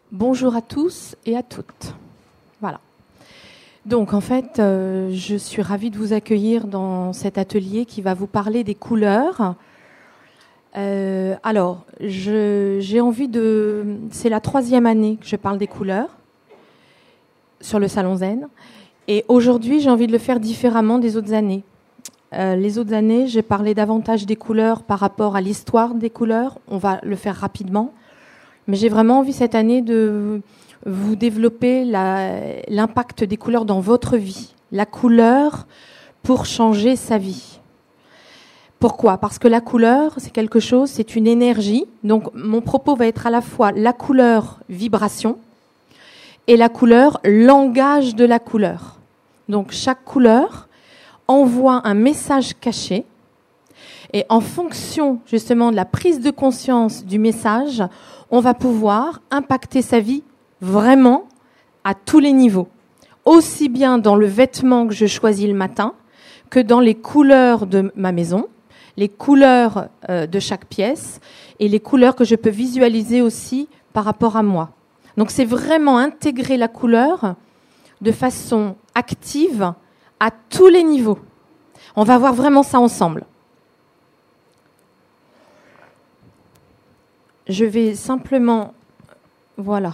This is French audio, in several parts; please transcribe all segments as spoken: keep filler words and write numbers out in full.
Bonjour à tous et à toutes. Voilà. Donc en fait, euh, je suis ravie de vous accueillir dans cet atelier qui va vous parler des couleurs. Euh, alors, je, j'ai envie de... C'est la troisième année que je parle des couleurs sur le Salon Zen. Et aujourd'hui, j'ai envie de le faire différemment des autres années. Euh, les autres années, j'ai parlé davantage des couleurs par rapport à l'histoire des couleurs. On va le faire rapidement. Mais j'ai vraiment envie cette année de vous développer la, l'impact des couleurs dans votre vie. La couleur pour changer sa vie. Pourquoi ? Parce que la couleur, c'est quelque chose, c'est une énergie. Donc, mon propos va être à la fois la couleur vibration et la couleur langage de la couleur. Donc, chaque couleur envoie un message caché. Et en fonction, justement, de la prise de conscience du message, on va pouvoir impacter sa vie vraiment à tous les niveaux. Aussi bien dans le vêtement que je choisis le matin, que dans les couleurs de ma maison, les couleurs euh, de chaque pièce et les couleurs que je peux visualiser aussi par rapport à moi. Donc c'est vraiment intégrer la couleur de façon active à tous les niveaux. On va voir vraiment ça ensemble. Je vais simplement... Voilà.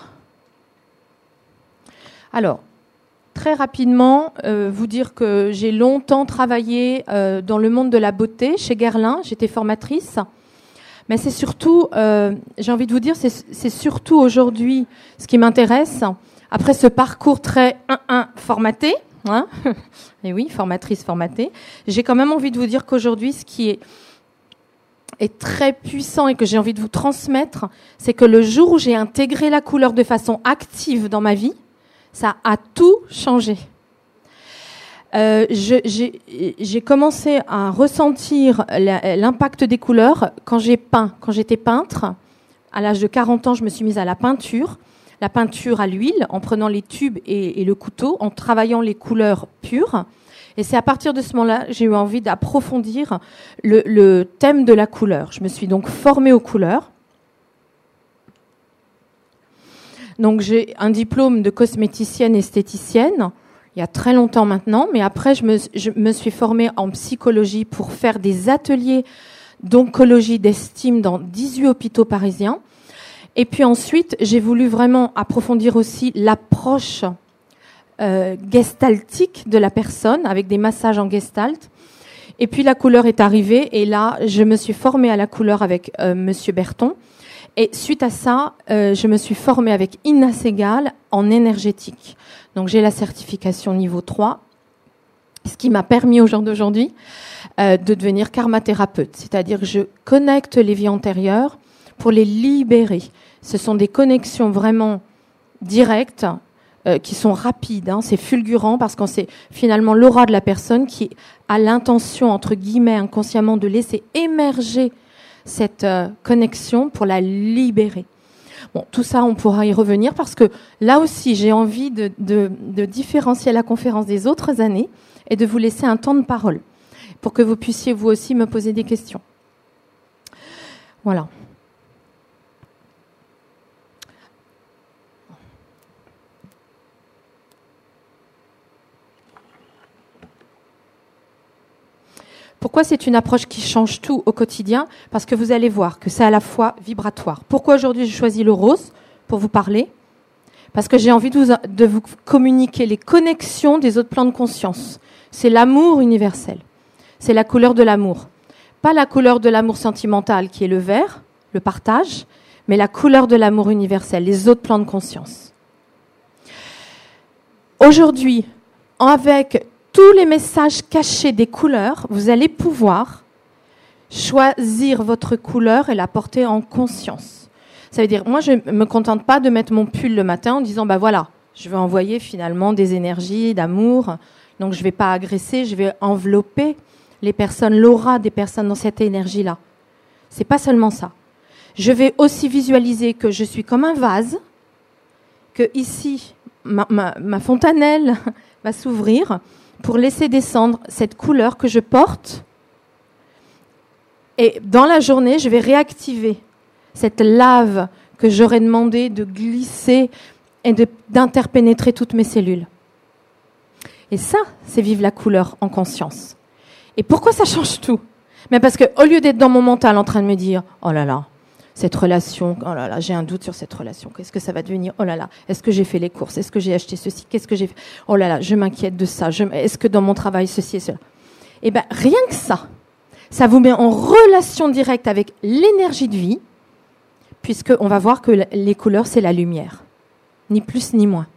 Alors, très rapidement, euh, vous dire que j'ai longtemps travaillé euh, dans le monde de la beauté chez Guerlain. J'étais formatrice. Mais c'est surtout, euh, j'ai envie de vous dire, c'est, c'est surtout aujourd'hui ce qui m'intéresse. Après ce parcours très un un formaté, hein, et oui, formatrice formatée, j'ai quand même envie de vous dire qu'aujourd'hui, ce qui est... est très puissant et que j'ai envie de vous transmettre, c'est que le jour où j'ai intégré la couleur de façon active dans ma vie, ça a tout changé. Euh, je, j'ai, j'ai commencé à ressentir la, l'impact des couleurs quand j'ai peint, quand j'étais peintre. À l'âge de quarante ans, je me suis mise à la peinture, la peinture à l'huile, en prenant les tubes et, et le couteau, en travaillant les couleurs pures. Et c'est à partir de ce moment-là que j'ai eu envie d'approfondir le, le thème de la couleur. Je me suis donc formée aux couleurs. Donc j'ai un diplôme de cosméticienne esthéticienne, il y a très longtemps maintenant, mais après je me, je me suis formée en psychologie pour faire des ateliers d'oncologie d'estime dans dix-huit hôpitaux parisiens. Et puis ensuite, j'ai voulu vraiment approfondir aussi l'approche Euh, gestaltique de la personne, avec des massages en gestalt. Et puis la couleur est arrivée, et là, je me suis formée à la couleur avec euh, Monsieur Berton. Et suite à ça, euh, je me suis formée avec Inna Segal en énergétique. Donc j'ai la certification niveau trois, ce qui m'a permis au jour d'aujourd'hui euh, de devenir karmathérapeute. C'est-à-dire que je connecte les vies antérieures pour les libérer. Ce sont des connexions vraiment directes, Euh, qui sont rapides, hein, c'est fulgurant parce que c'est finalement l'aura de la personne qui a l'intention, entre guillemets, inconsciemment, de laisser émerger cette euh, connexion pour la libérer. Bon, tout ça, on pourra y revenir parce que là aussi, j'ai envie de, de, de différencier la conférence des autres années et de vous laisser un temps de parole pour que vous puissiez vous aussi me poser des questions. Voilà. Pourquoi c'est une approche qui change tout au quotidien ? Parce que vous allez voir que c'est à la fois vibratoire. Pourquoi aujourd'hui j'ai choisi le rose pour vous parler ? Parce que j'ai envie de vous, de vous communiquer les connexions des autres plans de conscience. C'est l'amour universel. C'est la couleur de l'amour. Pas la couleur de l'amour sentimental qui est le vert, le partage, mais la couleur de l'amour universel, les autres plans de conscience. Aujourd'hui, avec tous les messages cachés des couleurs, vous allez pouvoir choisir votre couleur et la porter en conscience. Ça veut dire, moi, je ne me contente pas de mettre mon pull le matin en disant, bah voilà, je vais envoyer finalement des énergies d'amour, donc je ne vais pas agresser, je vais envelopper les personnes, l'aura des personnes dans cette énergie-là. C'est pas seulement ça. Je vais aussi visualiser que je suis comme un vase, que ici, ma, ma, ma fontanelle va s'ouvrir, pour laisser descendre cette couleur que je porte. Et dans la journée, je vais réactiver cette lave que j'aurais demandé de glisser et de, d'interpénétrer toutes mes cellules. Et ça, c'est vivre la couleur en conscience. Et pourquoi ça change tout ? Mais parce qu'au lieu d'être dans mon mental en train de me dire « Oh là là, cette relation, oh là là, j'ai un doute sur cette relation, qu'est-ce que ça va devenir ? Oh là là, est-ce que j'ai fait les courses ? Est-ce que j'ai acheté ceci ? Qu'est-ce que j'ai fait ? Oh là là, je m'inquiète de ça. Je... Est-ce que dans mon travail, ceci et cela ?» Eh bien, rien que ça, ça vous met en relation directe avec l'énergie de vie, puisqu'on va voir que les couleurs, c'est la lumière. Ni plus ni moins.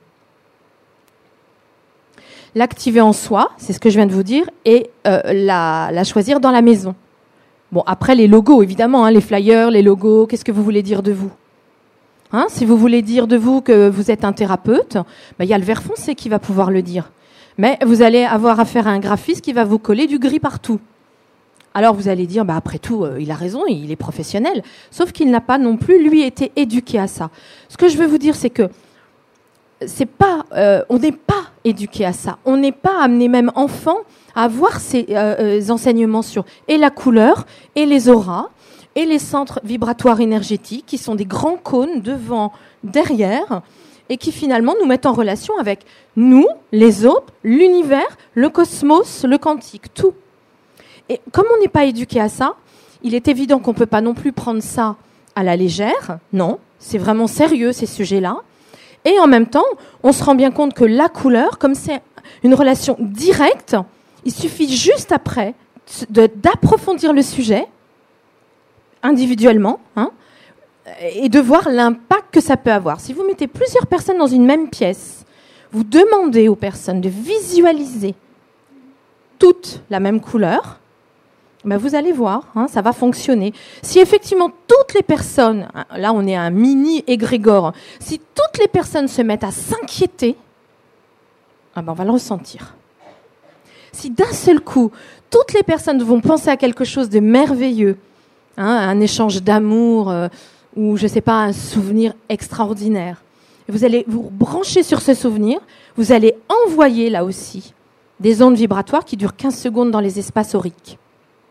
L'activer en soi, c'est ce que je viens de vous dire, et euh, la, la choisir dans la maison. Bon, après les logos, évidemment, hein, les flyers, les logos, qu'est-ce que vous voulez dire de vous ? Hein, si vous voulez dire de vous que vous êtes un thérapeute, ben, y a le vert foncé qui va pouvoir le dire. Mais vous allez avoir affaire à un graphiste qui va vous coller du gris partout. Alors vous allez dire, bah après tout, euh, il a raison, il est professionnel. Sauf qu'il n'a pas non plus, lui, été éduqué à ça. Ce que je veux vous dire, c'est que c'est pas, euh, on n'est pas éduqué à ça. On n'est pas amené, même enfant, à avoir ces euh, euh, enseignements sur et la couleur, et les auras, et les centres vibratoires énergétiques, qui sont des grands cônes devant, derrière, et qui finalement nous mettent en relation avec nous, les autres, l'univers, le cosmos, le quantique, tout. Et comme on n'est pas éduqué à ça, il est évident qu'on ne peut pas non plus prendre ça à la légère. Non, c'est vraiment sérieux ces sujets-là. Et en même temps, on se rend bien compte que la couleur, comme c'est une relation directe, il suffit juste après de, d'approfondir le sujet individuellement, hein, et de voir l'impact que ça peut avoir. Si vous mettez plusieurs personnes dans une même pièce, vous demandez aux personnes de visualiser toutes la même couleur, ben vous allez voir, hein, ça va fonctionner. Si effectivement toutes les personnes, là on est un mini égrégore, si toutes les personnes se mettent à s'inquiéter, ah ben on va le ressentir. Si d'un seul coup, toutes les personnes vont penser à quelque chose de merveilleux, hein, un échange d'amour, euh, ou je ne sais pas, un souvenir extraordinaire, vous allez vous brancher sur ce souvenir, vous allez envoyer là aussi des ondes vibratoires qui durent quinze secondes dans les espaces auriques.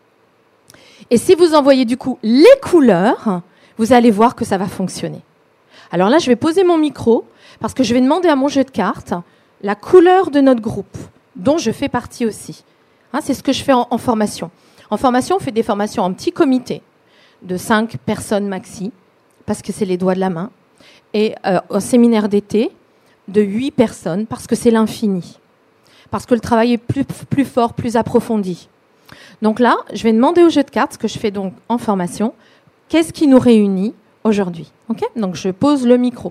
Et si vous envoyez du coup les couleurs, vous allez voir que ça va fonctionner. Alors là, je vais poser mon micro parce que je vais demander à mon jeu de cartes la couleur de notre groupe, dont je fais partie aussi. Hein, c'est ce que je fais en, en formation. En formation, on fait des formations en petits comités de cinq personnes maxi, parce que c'est les doigts de la main, et euh, en séminaire d'été de huit personnes, parce que c'est l'infini. Parce que le travail est plus, plus fort, plus approfondi. Donc là, je vais demander au jeu de cartes, ce que je fais donc en formation, qu'est-ce qui nous réunit aujourd'hui ? Okay ? Donc je pose le micro.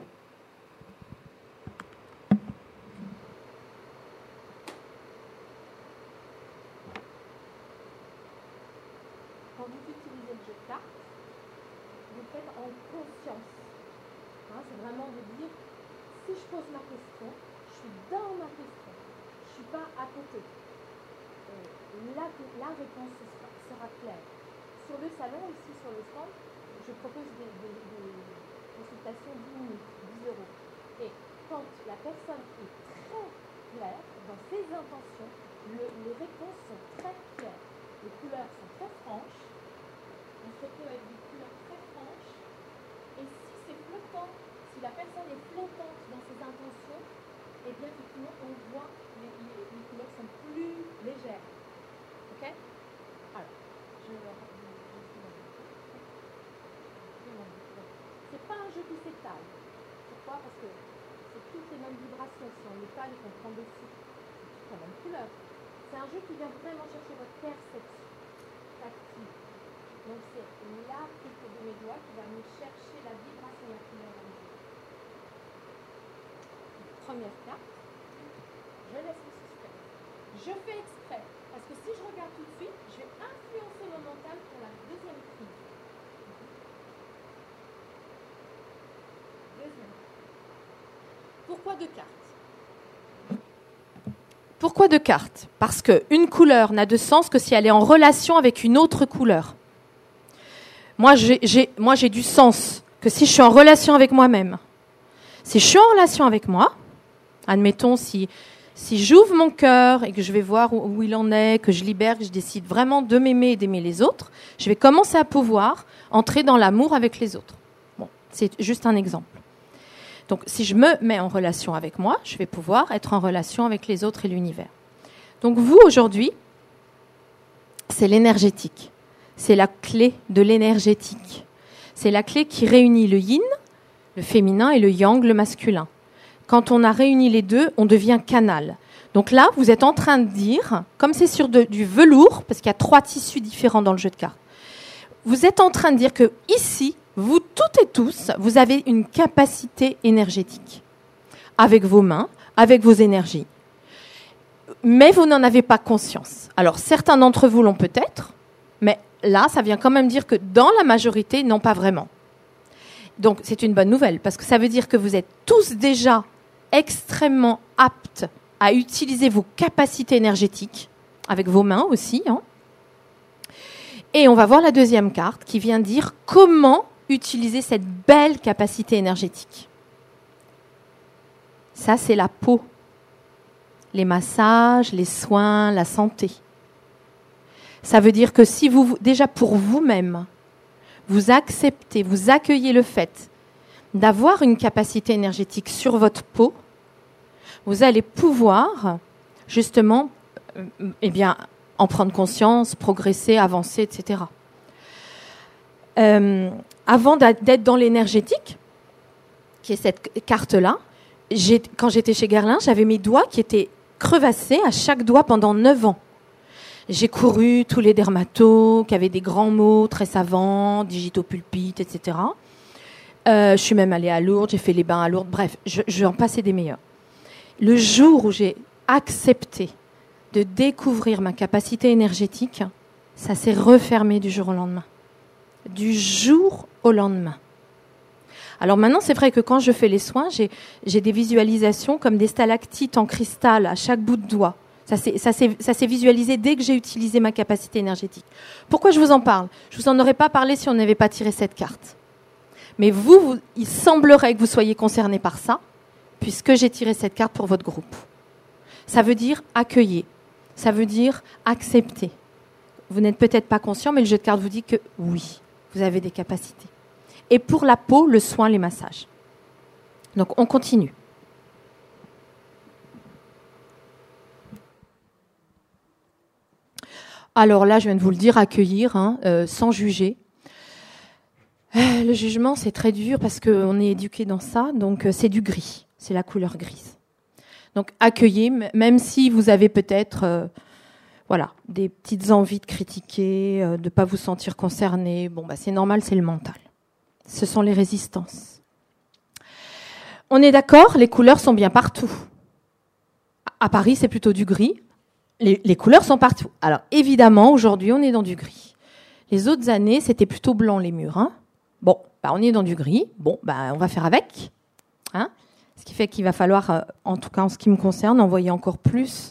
Quand vous utilisez le jeu de cartes, vous le faites en conscience. Hein, c'est vraiment de dire, si je pose ma question, je suis dans ma question, je ne suis pas à côté. La, la réponse sera, sera claire. Sur le salon, ici sur le stand, je propose des, des, des consultations dix minutes, dix euros. Et quand la personne est très claire dans ses intentions, le, les réponses sont très claires. Les couleurs sont très franches. On se retrouve avec des couleurs très franches. Et si c'est flottant, si la personne est flottante dans ses intentions, eh bien effectivement, on voit que les, les, les couleurs sont plus légères. Ok ? Alors, je vais leur c'est pas un jeu qui s'étale. Pourquoi ? Parce que c'est toutes les mêmes vibrations. Si on l'étale et qu'on prend dessus, c'est toute la même couleur. C'est un jeu qui vient vraiment chercher votre perception tactile. Donc c'est l'applique de mes doigts qui va venir chercher la vibration de la couleur dans les yeux. Première carte. Je laisse le suspense. Je fais exprès. Parce que si je regarde tout de suite, je vais influencer mon mental pour la deuxième prise. Deuxième. Pourquoi deux cartes ? Pourquoi deux cartes ? Parce qu'une couleur n'a de sens que si elle est en relation avec une autre couleur. Moi, j'ai, j'ai, moi, j'ai du sens que si je suis en relation avec moi-même. Si je suis en relation avec moi, admettons si... Si j'ouvre mon cœur et que je vais voir où, où il en est, que je libère, que je décide vraiment de m'aimer et d'aimer les autres, je vais commencer à pouvoir entrer dans l'amour avec les autres. Bon, C'est juste un exemple. Donc, si je me mets en relation avec moi, je vais pouvoir être en relation avec les autres et l'univers. Donc, vous, aujourd'hui, c'est l'énergétique. C'est la clé de l'énergétique. C'est la clé qui réunit le yin, le féminin, et le yang, le masculin. Quand on a réuni les deux, on devient canal. Donc là, vous êtes en train de dire, comme c'est sur de, du velours, parce qu'il y a trois tissus différents dans le jeu de cartes, vous êtes en train de dire que ici, vous toutes et tous, vous avez une capacité énergétique avec vos mains, avec vos énergies. Mais vous n'en avez pas conscience. Alors, certains d'entre vous l'ont peut-être, mais là, ça vient quand même dire que dans la majorité, non pas vraiment. Donc, c'est une bonne nouvelle, parce que ça veut dire que vous êtes tous déjà extrêmement aptes à utiliser vos capacités énergétiques, avec vos mains aussi. Hein. Et on va voir la deuxième carte qui vient dire comment utiliser cette belle capacité énergétique. Ça, c'est la peau. Les massages, les soins, la santé. Ça veut dire que si vous, déjà pour vous-même, vous acceptez, vous accueillez le fait d'avoir une capacité énergétique sur votre peau, vous allez pouvoir, justement, euh, eh bien, en prendre conscience, progresser, avancer, et cetera. Euh, avant d'être dans l'énergétique, qui est cette carte-là, j'ai, quand j'étais chez Guerlain, j'avais mes doigts qui étaient crevassés à chaque doigt pendant neuf ans. J'ai couru tous les dermatos qui avaient des grands mots très savants, digitopulpite, et cetera. Euh, je suis même allée à Lourdes, j'ai fait les bains à Lourdes. Bref, je, je vais en passer des meilleurs. Le jour où j'ai accepté de découvrir ma capacité énergétique, ça s'est refermé du jour au lendemain. Du jour au lendemain. Alors maintenant, c'est vrai que quand je fais les soins, j'ai, j'ai des visualisations comme des stalactites en cristal à chaque bout de doigt. Ça s'est, ça, s'est, ça s'est visualisé dès que j'ai utilisé ma capacité énergétique. Pourquoi je vous en parle ? Je vous en aurais pas parlé si on n'avait pas tiré cette carte. Mais vous, vous, il semblerait que vous soyez concernés par ça, puisque j'ai tiré cette carte pour votre groupe. Ça veut dire accueillir. Ça veut dire accepter. Vous n'êtes peut-être pas conscient, mais le jeu de cartes vous dit que oui, vous avez des capacités. Et pour la peau, le soin, les massages. Donc, on continue. Alors là, je viens de vous le dire, accueillir, hein, euh, sans juger. Euh, le jugement, c'est très dur parce qu'on est éduqué dans ça, donc euh, c'est du gris, c'est la couleur grise. Donc accueillez, même si vous avez peut-être euh, voilà, des petites envies de critiquer, euh, de ne pas vous sentir concerné, bon, bah, c'est normal, c'est le mental. Ce sont les résistances. On est d'accord, les couleurs sont bien partout. À Paris, c'est plutôt du gris. Les, les couleurs sont partout. Alors, évidemment, aujourd'hui, on est dans du gris. Les autres années, c'était plutôt blanc, les murs. Hein. Bon, bah, on est dans du gris. Bon, bah, on va faire avec. Hein. Ce qui fait qu'il va falloir, euh, en tout cas en ce qui me concerne, envoyer encore plus,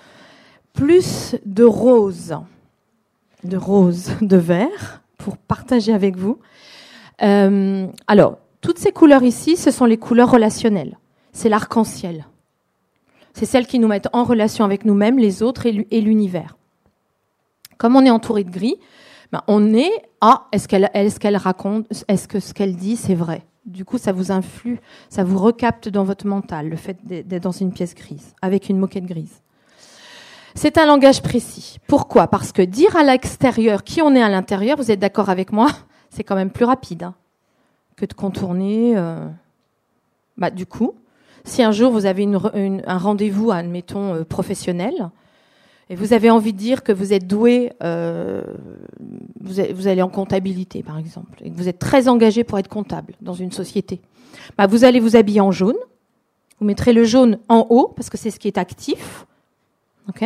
plus de rose, de rose, de vert, pour partager avec vous. Euh, alors, toutes ces couleurs ici, ce sont les couleurs relationnelles. C'est l'arc-en-ciel. C'est celles qui nous mettent en relation avec nous-mêmes, les autres et l'univers. Comme on est entouré de gris, ben on est ah est-ce qu'elle est-ce qu'elle raconte, est-ce que ce qu'elle dit c'est vrai. Du coup, ça vous influe, ça vous recapte dans votre mental, le fait d'être dans une pièce grise, avec une moquette grise. C'est un langage précis. Pourquoi ? Parce que dire à l'extérieur qui on est à l'intérieur, vous êtes d'accord avec moi ? C'est quand même plus rapide hein, que de contourner. Euh... Bah, du coup, si un jour vous avez une, une, un rendez-vous, admettons, euh, professionnel, et vous avez envie de dire que vous êtes doué, euh, vous, êtes, vous allez en comptabilité, par exemple, et que vous êtes très engagé pour être comptable dans une société, bah, vous allez vous habiller en jaune, vous mettrez le jaune en haut, parce que c'est ce qui est actif, ok ?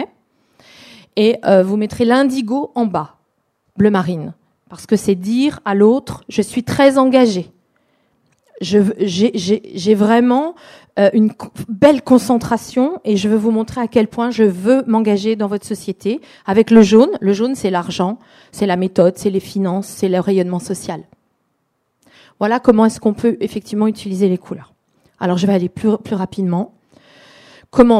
Et euh, vous mettrez l'indigo en bas, bleu marine. Parce que c'est dire à l'autre, je suis très engagé. Je, j'ai, j'ai, j'ai vraiment euh, une co- belle concentration et je veux vous montrer à quel point je veux m'engager dans votre société. Avec le jaune, le jaune c'est l'argent, c'est la méthode, c'est les finances, c'est le rayonnement social. Voilà comment est-ce qu'on peut effectivement utiliser les couleurs. Alors je vais aller plus, plus rapidement. Comment ?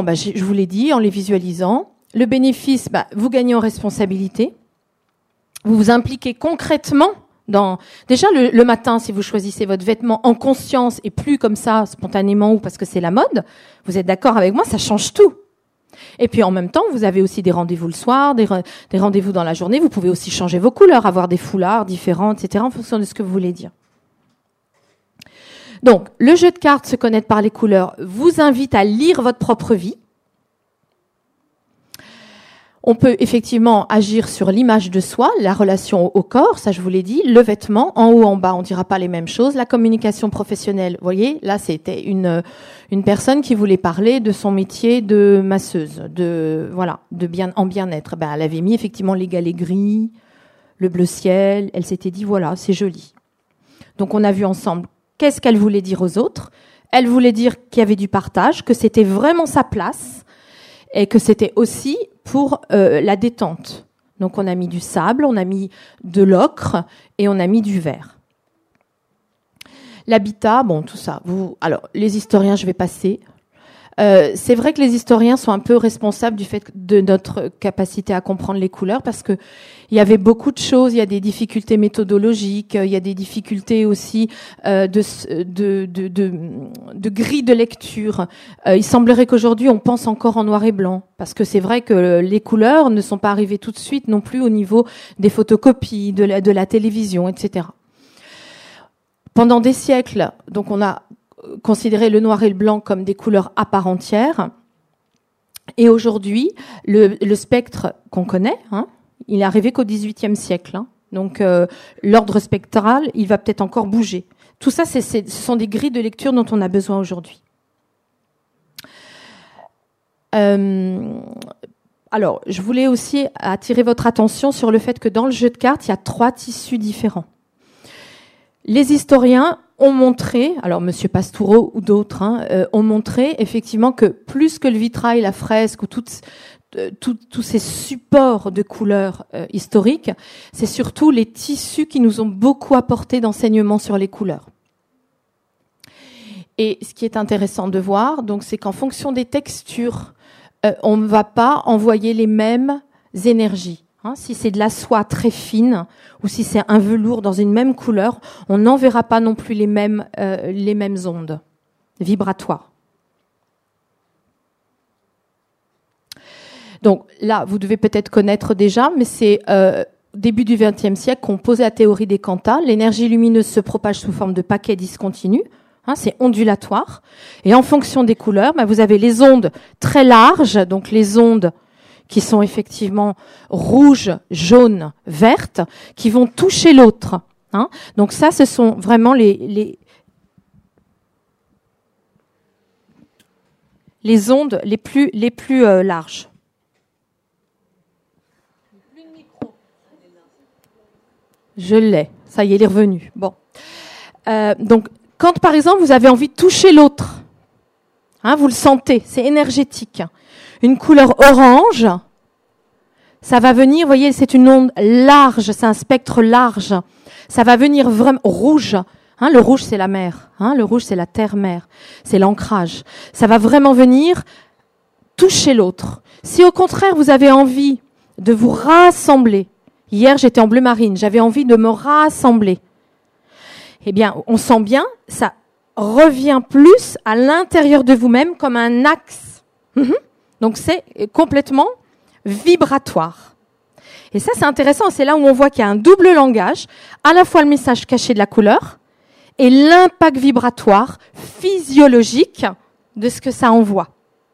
Bah, je, je vous l'ai dit, en les visualisant. Le bénéfice, bah, vous gagnez en responsabilité. Vous vous impliquez concrètement Dans... Déjà, le, le matin, si vous choisissez votre vêtement en conscience et plus comme ça, spontanément ou parce que c'est la mode, vous êtes d'accord avec moi, ça change tout. Et puis en même temps, vous avez aussi des rendez-vous le soir, des, re- des rendez-vous dans la journée. Vous pouvez aussi changer vos couleurs, avoir des foulards différents, et cetera, en fonction de ce que vous voulez dire. Donc, le jeu de cartes, se connaître par les couleurs, vous invite à lire votre propre vie. On peut effectivement agir sur l'image de soi, la relation au corps, ça je vous l'ai dit, le vêtement, en haut, en bas, on dira pas les mêmes choses. La communication professionnelle, vous voyez, là c'était une une personne qui voulait parler de son métier de masseuse, de voilà, de bien en bien-être. Ben elle avait mis effectivement les galets gris, le bleu ciel. Elle s'était dit voilà, c'est joli. Donc on a vu ensemble qu'est-ce qu'elle voulait dire aux autres. Elle voulait dire qu'il y avait du partage, que c'était vraiment sa place et que c'était aussi pour euh, la détente. Donc on a mis du sable, on a mis de l'ocre et on a mis du vert. L'habitat, bon tout ça. Vous, alors les historiens, je vais passer. Euh, c'est vrai que les historiens sont un peu responsables du fait de notre capacité à comprendre les couleurs parce que il y avait beaucoup de choses. Il y a des difficultés méthodologiques, il y a des difficultés aussi euh, de, de, de, de, de grille de lecture. Euh, il semblerait qu'aujourd'hui on pense encore en noir et blanc parce que c'est vrai que les couleurs ne sont pas arrivées tout de suite non plus au niveau des photocopies, de la, de la télévision, et cetera. Pendant des siècles, donc on a considérer le noir et le blanc comme des couleurs à part entière. Et aujourd'hui, le, le spectre qu'on connaît, hein, il est arrivé qu'au dix-huitième siècle. Hein. Donc, euh, l'ordre spectral, il va peut-être encore bouger. Tout ça, c'est, c'est, ce sont des grilles de lecture dont on a besoin aujourd'hui. Euh, alors, je voulais aussi attirer votre attention sur le fait que dans le jeu de cartes, il y a trois tissus différents. Les historiens ont montré, alors Monsieur Pastoureau ou d'autres, hein, euh, ont montré effectivement que plus que le vitrail, la fresque ou toutes, euh, tout, tous ces supports de couleurs euh, historiques, c'est surtout les tissus qui nous ont beaucoup apporté d'enseignements sur les couleurs. Et ce qui est intéressant de voir, donc, c'est qu'en fonction des textures, euh, on ne va pas envoyer les mêmes énergies. Hein, si c'est de la soie très fine ou si c'est un velours dans une même couleur, on n'enverra pas non plus les mêmes, euh, les mêmes ondes vibratoires. Donc là, vous devez peut-être connaître déjà, mais c'est euh, début du vingtième siècle qu'on posait la théorie des quantas. L'énergie lumineuse se propage sous forme de paquets discontinus. Hein, c'est ondulatoire. Et en fonction des couleurs, bah, vous avez les ondes très larges, donc les ondes qui sont effectivement rouges, jaunes, vertes, qui vont toucher l'autre. Hein. Donc ça, ce sont vraiment les, les, les ondes les plus, les plus euh, larges. Je l'ai. Ça y est, il est revenu. Bon. Euh, donc, quand par exemple, vous avez envie de toucher l'autre, hein, vous le sentez, c'est énergétique. Une couleur orange, ça va venir, vous voyez, c'est une onde large, c'est un spectre large. Ça va venir vraiment rouge. Hein, le rouge, c'est la mer. Hein, le rouge, c'est la terre-mer. C'est l'ancrage. Ça va vraiment venir toucher l'autre. Si au contraire, vous avez envie de vous rassembler, hier, j'étais en bleu marine, j'avais envie de me rassembler. Eh bien, on sent bien, ça revient plus à l'intérieur de vous-même comme un axe. Mmh. Donc, c'est complètement vibratoire. Et ça, c'est intéressant. C'est là où on voit qu'il y a un double langage, à la fois le message caché de la couleur et l'impact vibratoire physiologique de ce que ça envoie.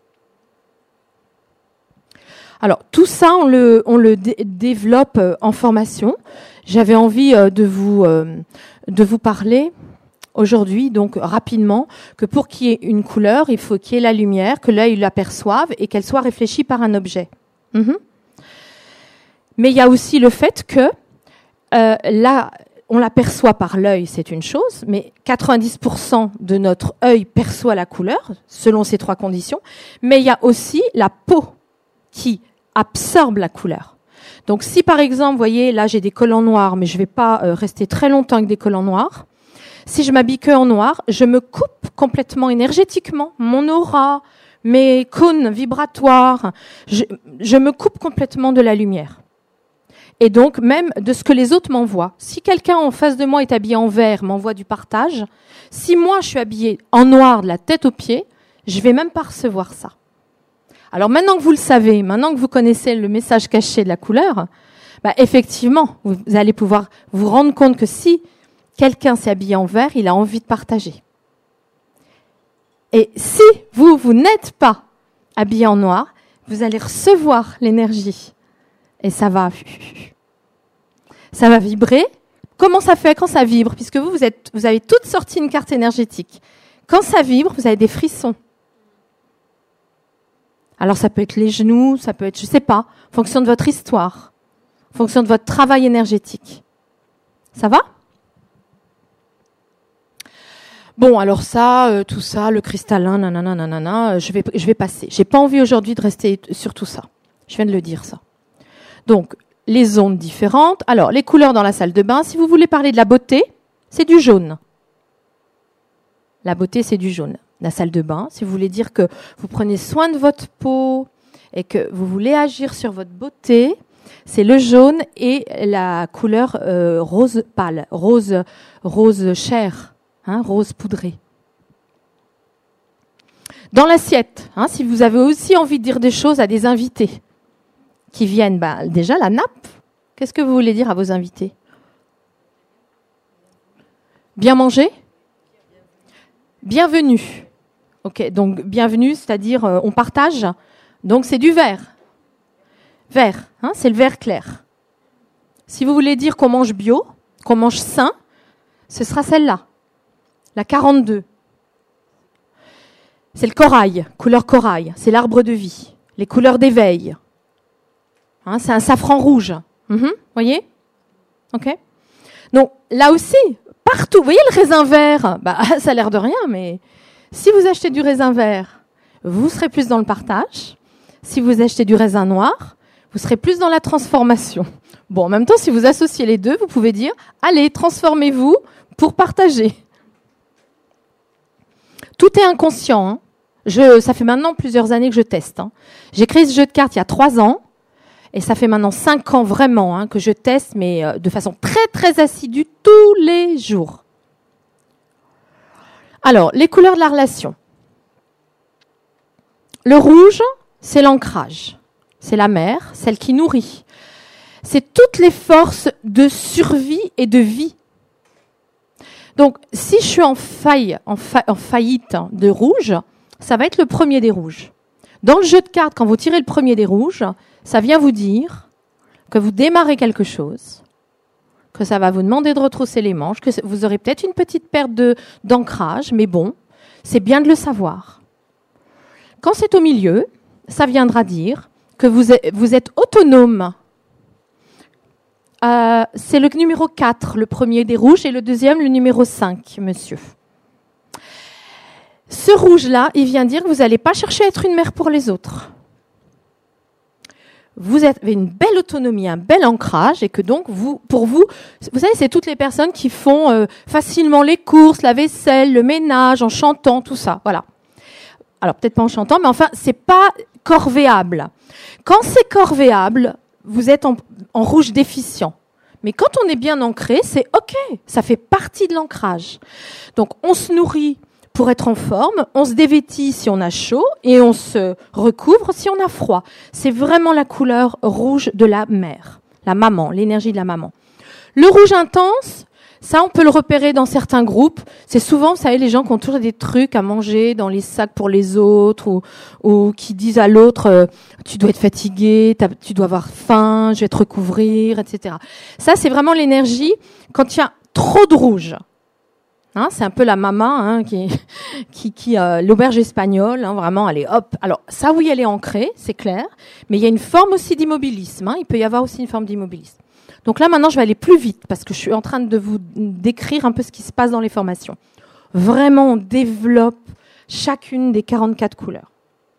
Alors, tout ça, on le, on le dé- développe en formation. J'avais envie de vous, euh, de vous parler aujourd'hui, donc rapidement, que pour qu'il y ait une couleur, il faut qu'il y ait la lumière, que l'œil l'aperçoive et qu'elle soit réfléchie par un objet. Mmh. Mais il y a aussi le fait que euh, là, on l'aperçoit par l'œil, c'est une chose, mais quatre-vingt-dix pour cent de notre œil perçoit la couleur, selon ces trois conditions, mais il y a aussi la peau qui absorbe la couleur. Donc si par exemple, vous voyez, là j'ai des collants noirs, mais je ne vais pas euh, rester très longtemps avec des collants noirs, si je m'habille que en noir, je me coupe complètement énergétiquement, mon aura, mes cônes vibratoires, je, je me coupe complètement de la lumière. et donc même de ce que les autres m'envoient. Si quelqu'un en face de moi est habillé en vert, m'envoie du partage, si moi je suis habillée en noir de la tête aux pieds, je vais même pas recevoir ça. Alors maintenant que vous le savez, maintenant que vous connaissez le message caché de la couleur, bah effectivement, vous allez pouvoir vous rendre compte que si quelqu'un s'est habillé en vert, il a envie de partager. Et si vous, vous n'êtes pas habillé en noir, vous allez recevoir l'énergie. Et ça va, ça va vibrer. Comment ça fait quand ça vibre? Puisque vous, vous, êtes, vous avez toutes sorti une carte énergétique. Quand ça vibre, vous avez des frissons. Alors ça peut être les genoux, ça peut être, je sais pas, en fonction de votre histoire, en fonction de votre travail énergétique. Ça va? Bon, alors ça, euh, tout ça, le cristallin, nanana, nanana, euh, je vais, je vais passer. J'ai pas envie aujourd'hui de rester sur tout ça. Je viens de le dire, ça. Donc, les ondes différentes. Alors, les couleurs dans la salle de bain. Si vous voulez parler de la beauté, c'est du jaune. La beauté, c'est du jaune. La salle de bain, si vous voulez dire que vous prenez soin de votre peau et que vous voulez agir sur votre beauté, c'est le jaune et la couleur euh, rose pâle, rose, rose chair, hein, rose poudré. Dans l'assiette, hein, si vous avez aussi envie de dire des choses à des invités qui viennent, bah, déjà la nappe, qu'est-ce que vous voulez dire à vos invités? Bien manger? Bienvenue. Ok, donc bienvenue, c'est-à-dire euh, on partage. Donc c'est du vert. Vert, hein, c'est le vert clair. Si vous voulez dire qu'on mange bio, qu'on mange sain, ce sera celle-là, la quarante-deux. C'est le corail, couleur corail, c'est l'arbre de vie, les couleurs d'éveil. Hein, c'est un safran rouge. Vous voyez? Ok. Donc là aussi, partout, vous voyez le raisin vert, bah, ça a l'air de rien, mais si vous achetez du raisin vert, vous serez plus dans le partage. Si vous achetez du raisin noir, vous serez plus dans la transformation. Bon, en même temps, si vous associez les deux, vous pouvez dire, allez, transformez-vous pour partager. Tout est inconscient. Hein. Je, ça fait maintenant plusieurs années que je teste. Hein. J'ai créé ce jeu de cartes il y a trois ans. Et ça fait maintenant cinq ans vraiment hein, que je teste, mais euh, de façon très très assidue tous les jours. Alors, les couleurs de la relation. Le rouge, c'est l'ancrage. C'est la mère, celle qui nourrit. C'est toutes les forces de survie et de vie. Donc, si je suis en faille, en, fa- en faillite de rouge, ça va être le premier des rouges. Dans le jeu de cartes, quand vous tirez le premier des rouges, ça vient vous dire que vous démarrez quelque chose, que ça va vous demander de retrousser les manches, que vous aurez peut-être une petite perte de, d'ancrage, mais bon, c'est bien de le savoir. Quand c'est au milieu, ça viendra dire que vous êtes, vous êtes autonome. Euh, c'est le numéro quatre, le premier des rouges, et le deuxième, le numéro cinq, monsieur. Ce rouge-là, il vient dire que vous n'allez pas chercher à être une mère pour les autres. Vous avez une belle autonomie, un bel ancrage, et que donc, vous, pour vous, vous savez, c'est toutes les personnes qui font euh, facilement les courses, la vaisselle, le ménage, en chantant, tout ça, voilà. Alors, peut-être pas en chantant, mais enfin, c'est pas corvéable. Quand c'est corvéable, vous êtes en, en rouge déficient. Mais quand on est bien ancré, c'est OK, ça fait partie de l'ancrage. Donc, on se nourrit pour être en forme, on se dévêtit si on a chaud et on se recouvre si on a froid. C'est vraiment la couleur rouge de la mère, la maman, l'énergie de la maman. Le rouge intense, ça on peut le repérer dans certains groupes. C'est souvent, vous savez, les gens qui ont toujours des trucs à manger dans les sacs pour les autres ou, ou qui disent à l'autre euh, « tu dois être fatigué, tu dois avoir faim, je vais te recouvrir, et cetera » Ça, c'est vraiment l'énergie quand il y a trop de rouge. Hein, c'est un peu la maman hein, qui, qui, qui euh, l'auberge espagnole, hein, vraiment, allez, hop. Alors, ça, oui, elle est ancrée, c'est clair, mais il y a une forme aussi d'immobilisme. Hein, il peut y avoir aussi une forme d'immobilisme. Donc là, maintenant, je vais aller plus vite parce que je suis en train de vous décrire un peu ce qui se passe dans les formations. Vraiment, on développe chacune des quarante-quatre couleurs.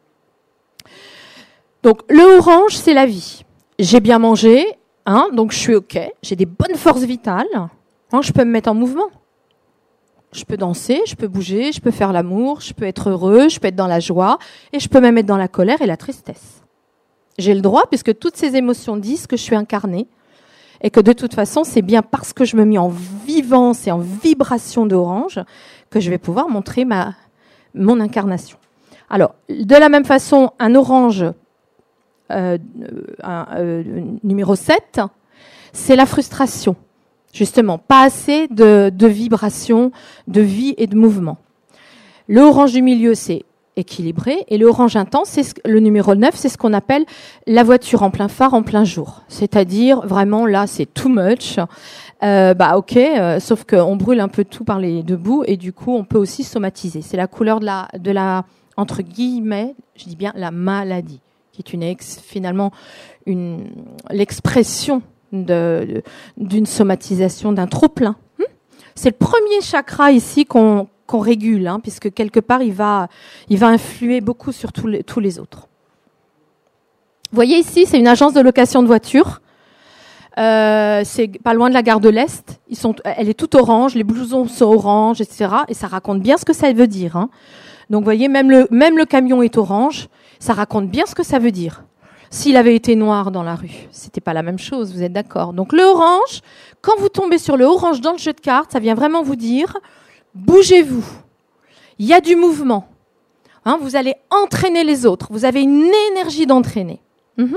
Donc, le orange, c'est la vie. J'ai bien mangé, hein, donc je suis OK. J'ai des bonnes forces vitales. Hein, je peux me mettre en mouvement. Je peux danser, je peux bouger, je peux faire l'amour, je peux être heureux, je peux être dans la joie, et je peux même être dans la colère et la tristesse. J'ai le droit, puisque toutes ces émotions disent que je suis incarnée, et que de toute façon, c'est bien parce que je me mets en vivance et en vibration d'orange que je vais pouvoir montrer ma, mon incarnation. Alors, de la même façon, un orange euh, un, euh, numéro sept, c'est la frustration. Justement, pas assez de, de vibration, de vie et de mouvement. Le orange du milieu, c'est équilibré. Et le orange intense, c'est ce, le numéro neuf, c'est ce qu'on appelle la voiture en plein phare, en plein jour. C'est-à-dire, vraiment, là, c'est too much. Euh, bah, ok, euh, sauf qu'on brûle un peu tout par les deux bouts et du coup, on peut aussi somatiser. C'est la couleur de la, de la, entre guillemets, je dis bien la maladie, qui est une ex, finalement, une, l'expression de, de, d'une somatisation, d'un trop-plein. Hum c'est le premier chakra ici qu'on qu'on régule, hein, puisque quelque part, il va, il va influer beaucoup sur tous les, tous les autres. Vous voyez ici, c'est une agence de location de voitures. Euh, c'est pas loin de la gare de l'Est. Ils sont, elle est toute orange, les blousons sont orange, et cetera. Et ça raconte bien ce que ça veut dire. Hein. Donc, vous voyez, même le, même le camion est orange. Ça raconte bien ce que ça veut dire. S'il avait été noir dans la rue, c'était pas la même chose, vous êtes d'accord. Donc, le orange, quand vous tombez sur le orange dans le jeu de cartes, ça vient vraiment vous dire... Bougez-vous. Il y a du mouvement. Hein, vous allez entraîner les autres. Vous avez une énergie d'entraîner. Mm-hmm.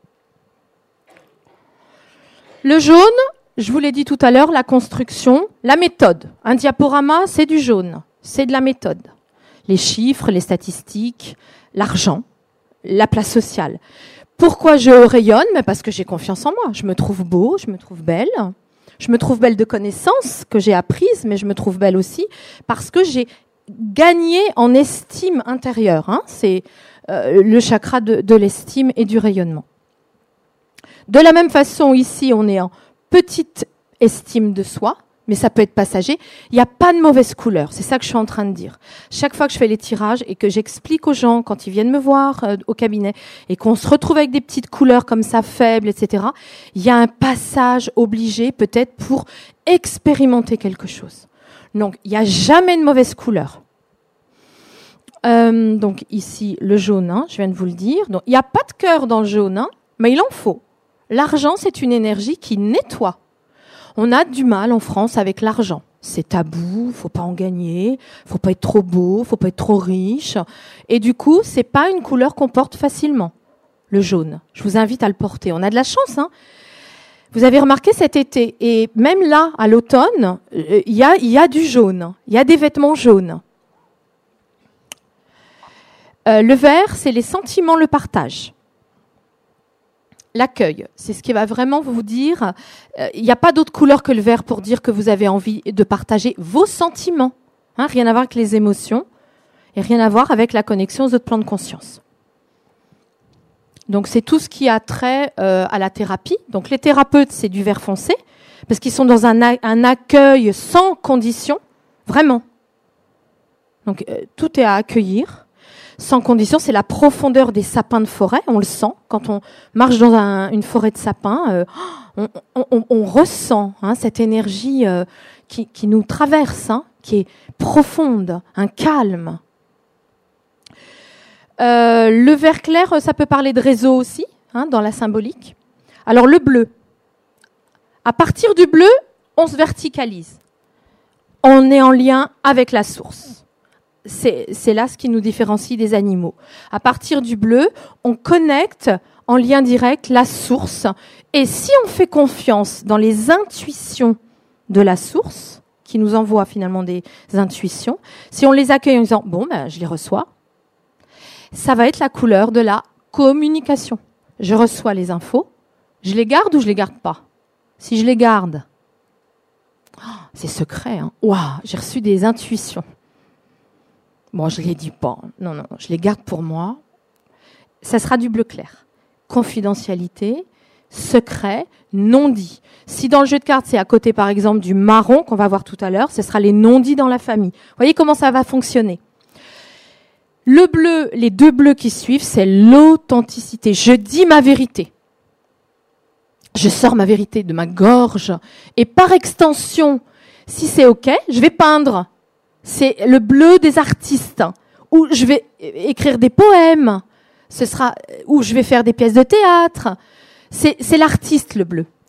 Le jaune, je vous l'ai dit tout à l'heure, la construction, la méthode. Un diaporama, c'est du jaune. C'est de la méthode. Les chiffres, les statistiques, l'argent, la place sociale. Pourquoi je rayonne ? Mais parce que j'ai confiance en moi. Je me trouve beau, je me trouve belle. Je me trouve belle de connaissances que j'ai apprises, mais je me trouve belle aussi parce que j'ai gagné en estime intérieure. Hein. C'est euh, le chakra de, de l'estime et du rayonnement. De la même façon, ici, on est en petite estime de soi, mais ça peut être passager. Il n'y a pas de mauvaise couleur. C'est ça que je suis en train de dire. Chaque fois que je fais les tirages et que j'explique aux gens quand ils viennent me voir euh, au cabinet et qu'on se retrouve avec des petites couleurs comme ça, faibles, et cetera, il y a un passage obligé peut-être pour expérimenter quelque chose. Donc, il n'y a jamais de mauvaise couleur. Euh, donc, ici, le jaune, hein, je viens de vous le dire. Donc, il n'y a pas de cœur dans le jaune, hein, mais il en faut. L'argent, c'est une énergie qui nettoie. On a du mal en France avec l'argent. C'est tabou, faut pas en gagner, faut pas être trop beau, faut pas être trop riche. Et du coup, c'est pas une couleur qu'on porte facilement. Le jaune. Je vous invite à le porter. On a de la chance, hein. Vous avez remarqué cet été, et même là, à l'automne, il y a, il y a du jaune. Il y a des vêtements jaunes. Euh, le vert, c'est les sentiments, le partage. L'accueil, c'est ce qui va vraiment vous dire, euh, il n'y a pas d'autre couleur que le vert pour dire que vous avez envie de partager vos sentiments. Hein, rien à voir avec les émotions et rien à voir avec la connexion aux autres plans de conscience. Donc c'est tout ce qui a trait euh, à la thérapie. Donc les thérapeutes, c'est du vert foncé, parce qu'ils sont dans un, a- un accueil sans condition, vraiment. Donc euh, tout est à accueillir. Sans condition, c'est la profondeur des sapins de forêt. On le sent quand on marche dans un, une forêt de sapins. Euh, on, on, on ressent hein, cette énergie euh, qui, qui nous traverse, hein, qui est profonde, un calme. Euh, le vert clair, ça peut parler de réseau aussi, hein, dans la symbolique. Alors le bleu. À partir du bleu, on se verticalise. On est en lien avec la source. C'est, c'est là ce qui nous différencie des animaux. À partir du bleu, on connecte en lien direct la source. Et si on fait confiance dans les intuitions de la source, qui nous envoie finalement des intuitions, si on les accueille en disant « bon, ben, je les reçois », ça va être la couleur de la communication. Je reçois les infos, je les garde ou je les garde pas. Si je les garde, oh, c'est secret. Hein. Waouh, j'ai reçu des intuitions. Bon, je ne les dis pas. Non, non, je les garde pour moi. Ça sera du bleu clair. Confidentialité, secret, non dit. Si dans le jeu de cartes, c'est à côté, par exemple, du marron qu'on va voir tout à l'heure, ce sera les non-dits dans la famille. Vous voyez comment ça va fonctionner. Le bleu, les deux bleus qui suivent, c'est l'authenticité. Je dis ma vérité. Je sors ma vérité de ma gorge. Et par extension, si c'est OK, je vais peindre. C'est le bleu des artistes, où je vais écrire des poèmes, ce sera où je vais faire des pièces de théâtre. C'est, c'est l'artiste, le bleu.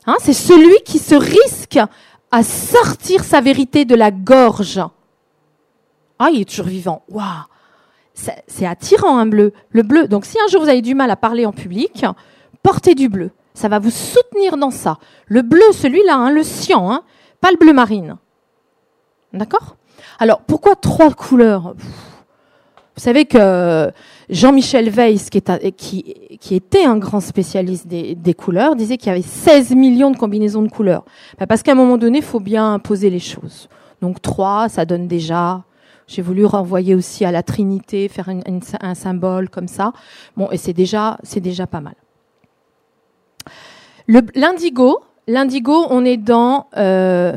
Hein, c'est celui qui se risque à sortir sa vérité de la gorge. Ah, il est toujours vivant. Waouh, c'est, c'est attirant un bleu. Le bleu. Donc, si un jour vous avez du mal à parler en public, portez du bleu. Ça va vous soutenir dans ça. Le bleu, celui-là, hein, le cyan, hein, pas le bleu marine. D'accord ? Alors, pourquoi trois couleurs ? Vous savez que Jean-Michel Weiss, qui, est, qui, qui était un grand spécialiste des, des couleurs, disait qu'il y avait seize millions de combinaisons de couleurs. Ben parce qu'à un moment donné, il faut bien poser les choses. Donc trois, ça donne déjà... J'ai voulu renvoyer aussi à la Trinité, faire une, une, un symbole comme ça. Bon, et c'est déjà, c'est déjà pas mal. Le, l'indigo, l'indigo, on est dans euh,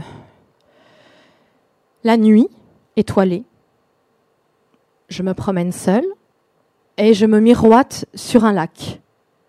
la nuit étoilée. Je me promène seule et je me miroite sur un lac.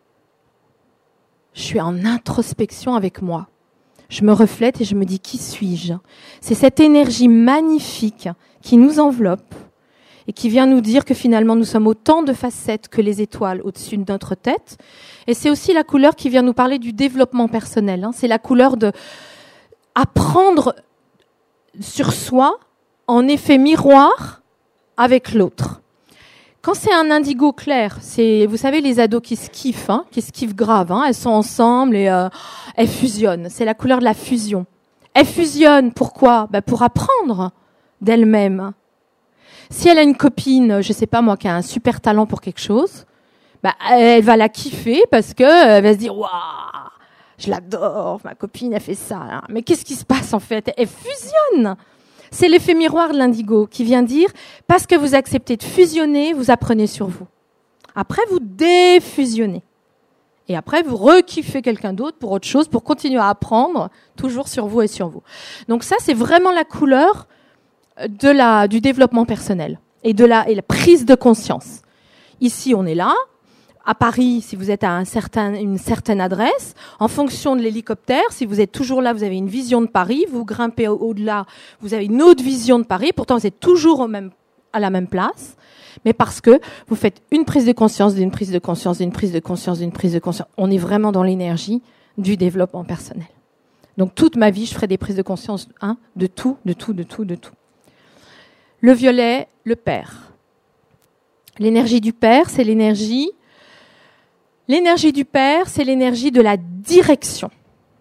Je suis en introspection avec moi. Je me reflète et je me dis, qui suis-je ? C'est cette énergie magnifique qui nous enveloppe et qui vient nous dire que finalement nous sommes autant de facettes que les étoiles au-dessus de notre tête. Et c'est aussi la couleur qui vient nous parler du développement personnel. Hein. C'est la couleur de apprendre sur soi en effet miroir avec l'autre. Quand c'est un indigo clair, c'est, vous savez, les ados qui se kiffent, hein, qui se kiffent grave, hein, elles sont ensemble et euh, elles fusionnent. C'est la couleur de la fusion. Elles fusionnent, pourquoi ? Ben pour apprendre d'elle-même. Si elle a une copine, je sais pas moi, qui a un super talent pour quelque chose, bah elle va la kiffer parce que elle va se dire waouh, je l'adore, ma copine a fait ça. Mais qu'est-ce qui se passe en fait ? Elle fusionne. C'est l'effet miroir de l'indigo qui vient dire parce que vous acceptez de fusionner, vous apprenez sur vous. Après vous défusionnez. Et après vous rekiffez quelqu'un d'autre pour autre chose, pour continuer à apprendre toujours sur vous et sur vous. Donc ça c'est vraiment la couleur de la, du développement personnel et de la, et la prise de conscience. Ici, on est là. À Paris, si vous êtes à un certain, une certaine adresse, en fonction de l'hélicoptère, si vous êtes toujours là, vous avez une vision de Paris. Vous grimpez au-delà, vous avez une autre vision de Paris. Pourtant, vous êtes toujours au même, à la même place. Mais parce que vous faites une prise de conscience, d'une prise de conscience, d'une prise de conscience, d'une prise de conscience. On est vraiment dans l'énergie du développement personnel. Donc, toute ma vie, je ferai des prises de conscience, hein, de tout, de tout, de tout, de tout. Le violet, le père. L'énergie du père, c'est l'énergie... L'énergie du père, c'est l'énergie de la direction.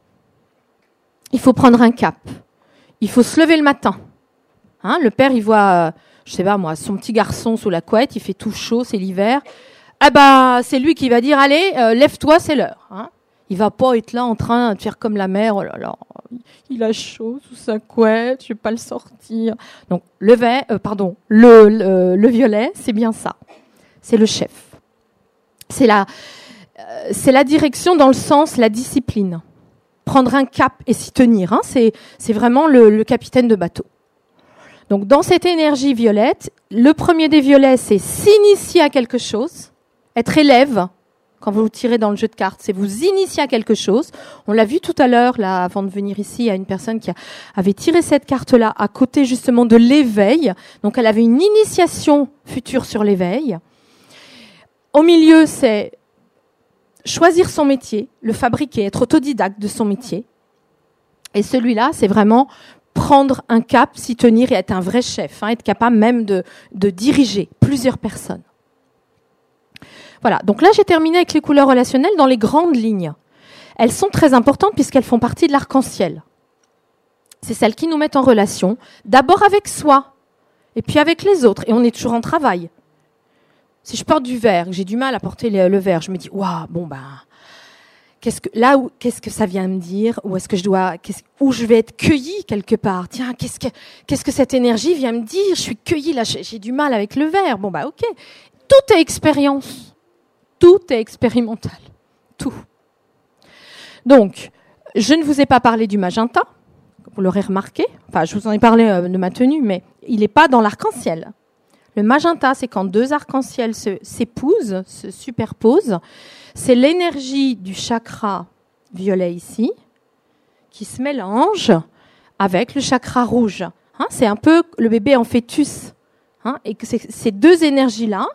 Il faut prendre un cap. Il faut se lever le matin. Hein, le père, il voit, je sais pas moi, son petit garçon sous la couette, il fait tout chaud, c'est l'hiver. Ah bah, c'est lui qui va dire, allez, euh, lève-toi, c'est l'heure. Hein. Il va pas être là en train de faire comme la mère, oh là là, il a chaud sous sa couette, je vais pas le sortir. Donc le vert, euh, pardon, le, le le violet, c'est bien ça. C'est le chef. C'est la euh, c'est la direction dans le sens la discipline. Prendre un cap et s'y tenir, hein, c'est c'est vraiment le, le capitaine de bateau. Donc dans cette énergie violette, le premier des violets, c'est s'initier à quelque chose, être élève. Quand vous tirez dans le jeu de cartes, c'est vous initier à quelque chose. On l'a vu tout à l'heure, là, avant de venir ici, il y a une personne qui a, avait tiré cette carte-là à côté justement de l'éveil. Donc, elle avait une initiation future sur l'éveil. Au milieu, c'est choisir son métier, le fabriquer, être autodidacte de son métier. Et celui-là, c'est vraiment prendre un cap, s'y tenir et être un vrai chef, hein, être capable même de, de diriger plusieurs personnes. Voilà, donc là j'ai terminé avec les couleurs relationnelles dans les grandes lignes. Elles sont très importantes puisqu'elles font partie de l'arc-en-ciel. C'est celles qui nous mettent en relation, d'abord avec soi, et puis avec les autres. Et on est toujours en travail. Si je porte du vert, que j'ai du mal à porter le, le vert, je me dis, waouh, bon ben, qu'est-ce que là où, qu'est-ce que ça vient me dire, où est-ce que je dois, qu'est-ce, où je vais être cueillie quelque part. Tiens, qu'est-ce que, qu'est-ce que cette énergie vient me dire ? Je suis cueillie là, j'ai, j'ai du mal avec le vert. Bon bah ok, tout est expérience. Tout est expérimental. Tout. Donc, je ne vous ai pas parlé du magenta, vous l'aurez remarqué. Enfin, je vous en ai parlé de ma tenue, mais il n'est pas dans l'arc-en-ciel. Le magenta, c'est quand deux arcs-en-ciel se, s'épousent, se superposent. C'est l'énergie du chakra violet ici, qui se mélange avec le chakra rouge. Hein, c'est un peu le bébé en fœtus. Hein, et que c'est, ces deux énergies-là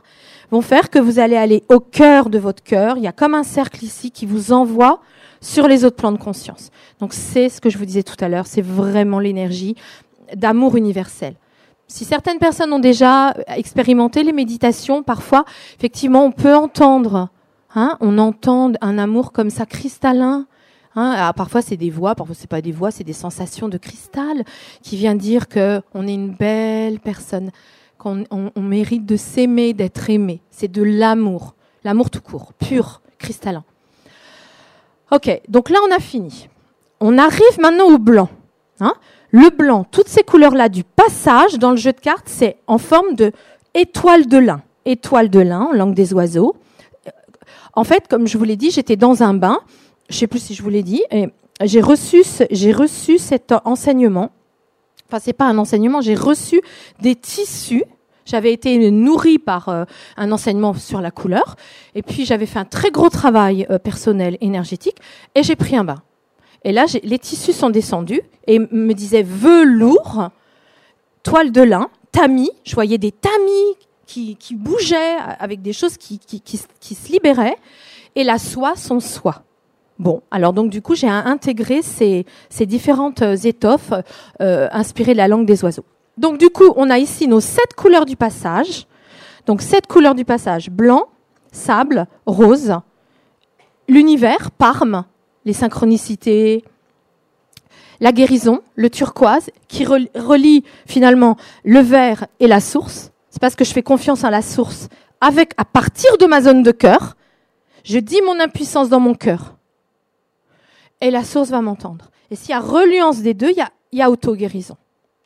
vont faire que vous allez aller au cœur de votre cœur. Il y a comme un cercle ici qui vous envoie sur les autres plans de conscience. Donc c'est ce que je vous disais tout à l'heure, c'est vraiment l'énergie d'amour universel. Si certaines personnes ont déjà expérimenté les méditations, parfois, effectivement, on peut entendre, hein, on entend un amour comme ça cristallin. Hein. Alors, parfois, c'est des voix, parfois c'est pas des voix, c'est des sensations de cristal qui vient dire que on est une belle personne, qu'on on, on mérite de s'aimer, d'être aimé. C'est de l'amour, l'amour tout court, pur, cristallin. Ok, donc là, on a fini. On arrive maintenant au blanc. Hein. Le blanc, toutes ces couleurs-là du passage dans le jeu de cartes, c'est en forme de étoile de lin. Étoile de lin, en langue des oiseaux. En fait, comme je vous l'ai dit, j'étais dans un bain. Je ne sais plus si je vous l'ai dit. Et j'ai reçu, j'ai reçu cet enseignement. Enfin, c'est pas un enseignement. J'ai reçu des tissus. J'avais été nourrie par euh, un enseignement sur la couleur. Et puis, j'avais fait un très gros travail euh, personnel, énergétique. Et j'ai pris un bain. Et là, j'ai, les tissus sont descendus et me disaient velours, toile de lin, tamis. Je voyais des tamis qui, qui bougeaient avec des choses qui, qui, qui, qui se libéraient. Et la soie, son soie. Bon, alors donc du coup, j'ai intégré ces, ces différentes étoffes euh, inspirées de la langue des oiseaux. Donc du coup, on a ici nos sept couleurs du passage. Donc sept couleurs du passage, blanc, sable, rose, l'univers, Parme, les synchronicités, la guérison, le turquoise, qui relie finalement le vert et la source. C'est parce que je fais confiance à la source avec, à partir de ma zone de cœur, je dis mon impuissance dans mon cœur. Et la source va m'entendre. Et s'il y a reliance des deux, il y a, il y a auto-guérison.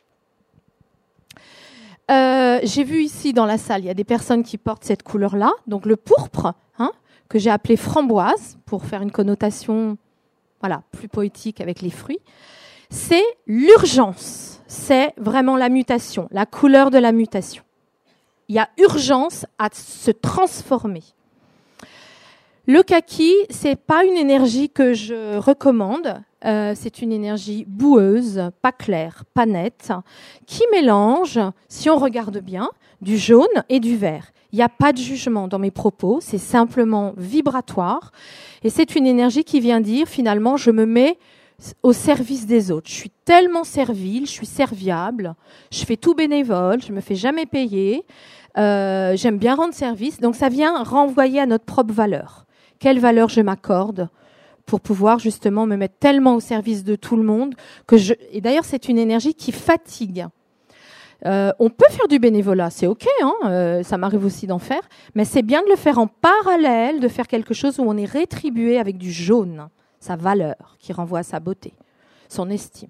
Euh, j'ai vu ici dans la salle, il y a des personnes qui portent cette couleur-là, donc le pourpre, hein, que j'ai appelé framboise, pour faire une connotation voilà, plus poétique avec les fruits. C'est l'urgence, c'est vraiment la mutation, la couleur de la mutation. Il y a urgence à se transformer. Le kaki, c'est pas une énergie que je recommande. Euh, c'est une énergie boueuse, pas claire, pas nette, qui mélange, si on regarde bien, du jaune et du vert. Il n'y a pas de jugement dans mes propos, c'est simplement vibratoire. Et c'est une énergie qui vient dire, finalement, je me mets au service des autres. Je suis tellement servile, je suis serviable, je fais tout bénévole, je me fais jamais payer, euh, j'aime bien rendre service. Donc ça vient renvoyer à notre propre valeur. Quelle valeur je m'accorde pour pouvoir justement me mettre tellement au service de tout le monde que je... Et d'ailleurs, c'est une énergie qui fatigue. Euh, on peut faire du bénévolat, c'est OK, hein, euh, ça m'arrive aussi d'en faire, mais c'est bien de le faire en parallèle, de faire quelque chose où on est rétribué avec du jaune, sa valeur, qui renvoie à sa beauté, son estime.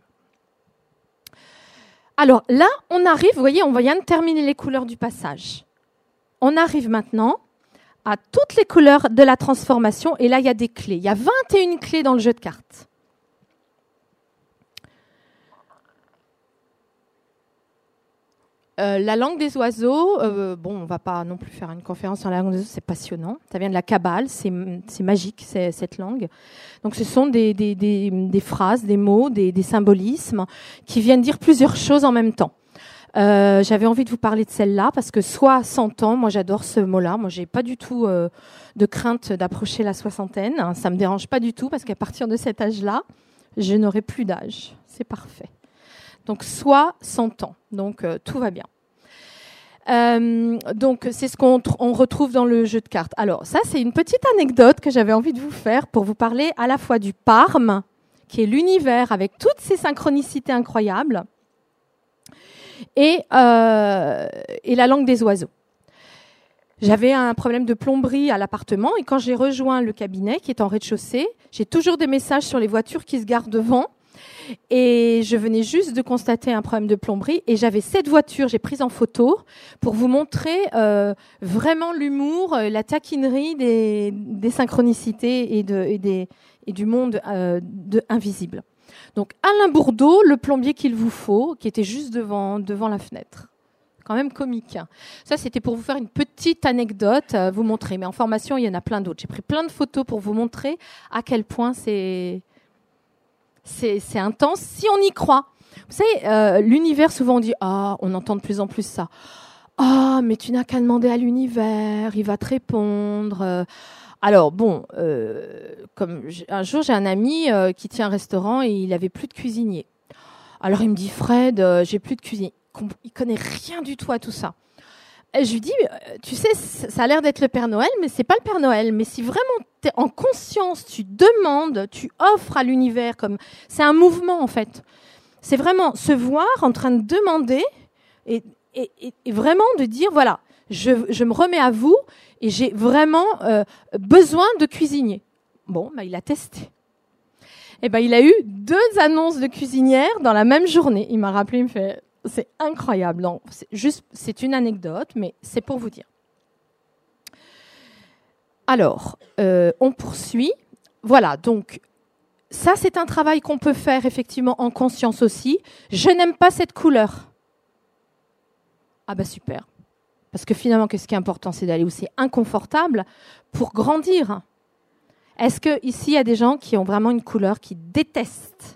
Alors là, on arrive, vous voyez, on vient de terminer les couleurs du passage. On arrive maintenant à toutes les couleurs de la transformation, et là, il y a des clés. Il y a vingt et une clés dans le jeu de cartes. Euh, la langue des oiseaux, euh, bon, on ne va pas non plus faire une conférence sur la langue des oiseaux, c'est passionnant. Ça vient de la Kabbale, c'est, c'est magique, c'est, cette langue. Donc, ce sont des, des, des, des phrases, des mots, des, des symbolismes qui viennent dire plusieurs choses en même temps. Euh, j'avais envie de vous parler de celle-là parce que soit cent ans, moi j'adore ce mot-là, moi j'ai pas du tout euh, de crainte d'approcher la soixantaine, hein, ça me dérange pas du tout parce qu'à partir de cet âge-là, je n'aurai plus d'âge, c'est parfait. Donc soit cent ans, donc euh, tout va bien. Euh, donc c'est ce qu'on tr- on retrouve dans le jeu de cartes. Alors ça c'est une petite anecdote que j'avais envie de vous faire pour vous parler à la fois du Parme, qui est l'univers avec toutes ses synchronicités incroyables, Et, euh, et la langue des oiseaux. J'avais un problème de plomberie à l'appartement et quand j'ai rejoint le cabinet qui est en rez-de-chaussée, j'ai toujours des messages sur les voitures qui se garent devant et je venais juste de constater un problème de plomberie et j'avais cette voiture, j'ai prise en photo pour vous montrer euh, vraiment l'humour, la taquinerie des, des synchronicités et, de, et, des, et du monde euh, de, invisible. Donc Alain Bourdeau, le plombier qu'il vous faut, qui était juste devant, devant la fenêtre. Quand même comique. Ça, c'était pour vous faire une petite anecdote, euh, vous montrer. Mais en formation, il y en a plein d'autres. J'ai pris plein de photos pour vous montrer à quel point c'est, c'est, c'est intense, si on y croit. Vous savez, euh, l'univers, souvent on dit « Ah, on entend de plus en plus ça. Ah, oh, mais tu n'as qu'à demander à l'univers, il va te répondre. Euh, Alors bon, euh, comme un jour j'ai un ami euh, qui tient un restaurant et il avait plus de cuisinier. Alors il me dit Fred, euh, j'ai plus de cuisinier. Il connaît rien du tout à tout ça. Et je lui dis, tu sais, ça a l'air d'être le Père Noël, mais c'est pas le Père Noël. Mais si vraiment t'es en conscience, tu demandes, tu offres à l'univers, comme c'est un mouvement en fait. C'est vraiment se voir en train de demander et, et, et, et vraiment de dire, voilà, je, je me remets à vous et j'ai vraiment euh, besoin de cuisinier. Bon, bah, il a testé. Et ben, il a eu deux annonces de cuisinière dans la même journée. Il m'a rappelé, il me fait... C'est incroyable. Non, c'est juste, c'est une anecdote, mais c'est pour vous dire. Alors, euh, on poursuit. Voilà, donc, ça, c'est un travail qu'on peut faire effectivement en conscience aussi. Je n'aime pas cette couleur. Ah bah super. Parce que finalement, qu'est-ce qui est important, c'est d'aller où c'est inconfortable pour grandir. Est-ce qu'ici, il y a des gens qui ont vraiment une couleur qu'ils détestent?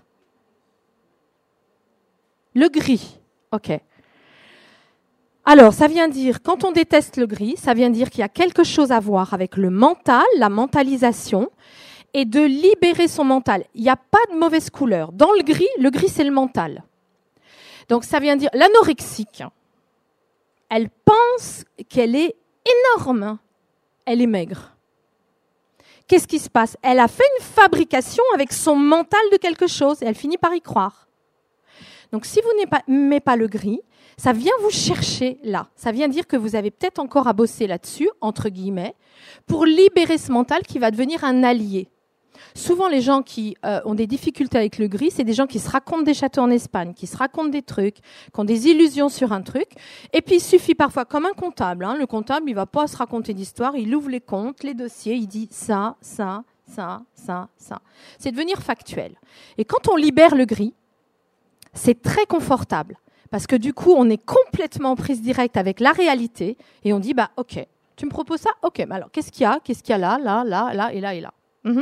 Le gris. Ok. Alors, ça vient dire, quand on déteste le gris, ça vient dire qu'il y a quelque chose à voir avec le mental, la mentalisation, et de libérer son mental. Il n'y a pas de mauvaise couleur. Dans le gris, le gris, c'est le mental. Donc, ça vient dire, l'anorexique, elle pense qu'elle est énorme. Elle est maigre. Qu'est-ce qui se passe? Elle a fait une fabrication avec son mental de quelque chose, et elle finit par y croire. Donc, si vous n'aimez pas le gris, ça vient vous chercher là. Ça vient dire que vous avez peut-être encore à bosser là-dessus, entre guillemets, pour libérer ce mental qui va devenir un allié. Souvent, les gens qui euh, ont des difficultés avec le gris, c'est des gens qui se racontent des châteaux en Espagne, qui se racontent des trucs, qui ont des illusions sur un truc. Et puis, il suffit parfois, comme un comptable, hein, le comptable, il ne va pas se raconter d'histoire, il ouvre les comptes, les dossiers, il dit ça, ça, ça, ça, ça. C'est devenir factuel. Et quand on libère le gris, c'est très confortable parce que du coup, on est complètement en prise directe avec la réalité et on dit, bah, ok, tu me proposes ça? Ok, mais alors, qu'est-ce qu'il y a? Qu'est-ce qu'il y a là, là, là, là et là et là? mm-hmm.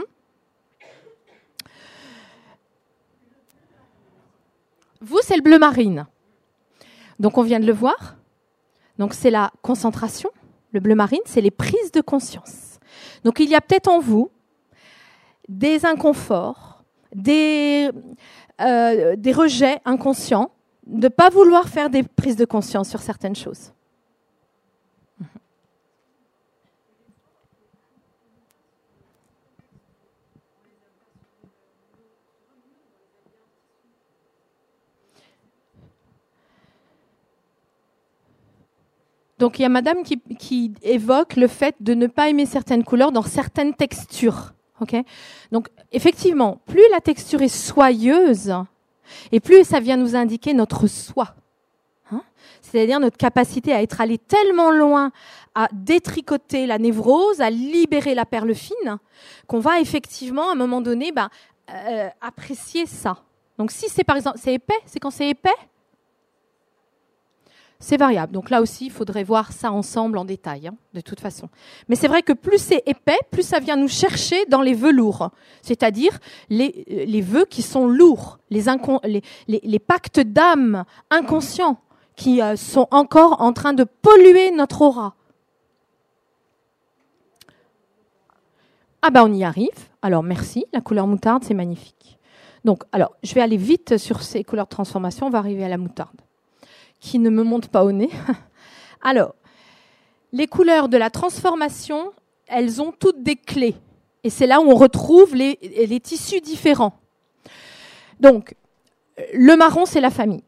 Vous, c'est le bleu marine. Donc, on vient de le voir. Donc, c'est la concentration. Le bleu marine, c'est les prises de conscience. Donc, il y a peut-être en vous des inconforts, des... Euh, des rejets inconscients, de ne pas vouloir faire des prises de conscience sur certaines choses. Donc il y a madame qui, qui évoque le fait de ne pas aimer certaines couleurs dans certaines textures. Okay. Donc, effectivement, plus la texture est soyeuse, et plus ça vient nous indiquer notre soi. Hein, c'est-à-dire notre capacité à être allé tellement loin, à détricoter la névrose, à libérer la perle fine, qu'on va effectivement, à un moment donné, bah, euh, apprécier ça. Donc, si c'est par exemple, c'est épais, c'est quand c'est épais, c'est variable. Donc là aussi, il faudrait voir ça ensemble en détail, hein, de toute façon. Mais c'est vrai que plus c'est épais, plus ça vient nous chercher dans les vœux lourds. C'est-à-dire les, les vœux qui sont lourds, les, incon- les, les, les pactes d'âme inconscients qui euh, sont encore en train de polluer notre aura. Ah ben on y arrive. Alors merci, la couleur moutarde, c'est magnifique. Donc, alors, je vais aller vite sur ces couleurs de transformation, on va arriver à la moutarde, qui ne me monte pas au nez. Alors, les couleurs de la transformation, elles ont toutes des clés. Et c'est là où on retrouve les, les tissus différents. Donc, le marron, c'est la famille.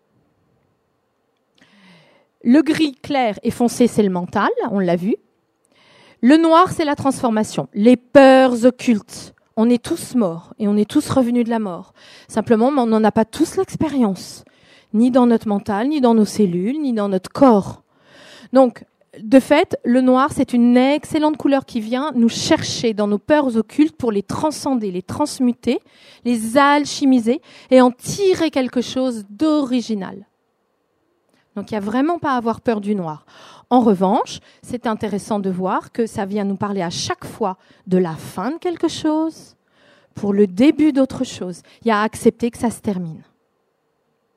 Le gris clair et foncé, c'est le mental, on l'a vu. Le noir, c'est la transformation. Les peurs occultes. On est tous morts et on est tous revenus de la mort. Simplement, on n'en a pas tous l'expérience. Ni dans notre mental, ni dans nos cellules, ni dans notre corps. Donc, de fait, le noir, c'est une excellente couleur qui vient nous chercher dans nos peurs occultes pour les transcender, les transmuter, les alchimiser et en tirer quelque chose d'original. Donc, il n'y a vraiment pas à avoir peur du noir. En revanche, c'est intéressant de voir que ça vient nous parler à chaque fois de la fin de quelque chose pour le début d'autre chose. Il y a à accepter que ça se termine.